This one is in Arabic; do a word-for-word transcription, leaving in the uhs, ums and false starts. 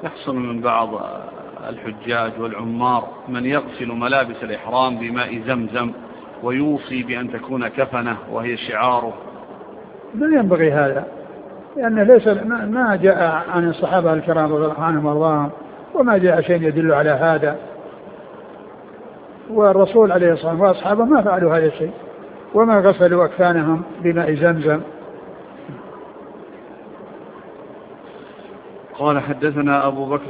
يحصل من بعض الحجاج والعمار من يغسل ملابس الإحرام بماء زمزم ويوصي بأن تكون كفنه وهي شعاره. لا ينبغي هذا، لأنه ليس ما جاء عن الصحابة الكرام رضي الله عنهم وارضاهم، وما جاء شيء يدل على هذا، والرسول عليه الصلاة والسلام وأصحابه ما فعلوا هذا الشيء، وما غسلوا أكفانهم بماء زمزم. قال حدثنا أبو بكر